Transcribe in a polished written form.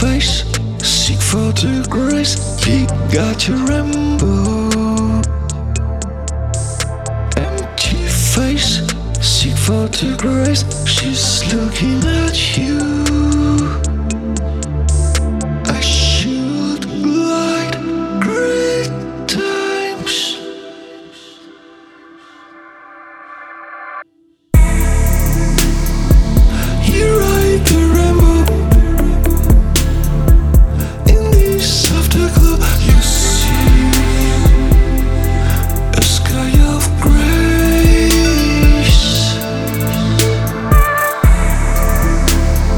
face, seek for the grace. He got your rainbow. Empty face, seek for the grace. She's looking at you.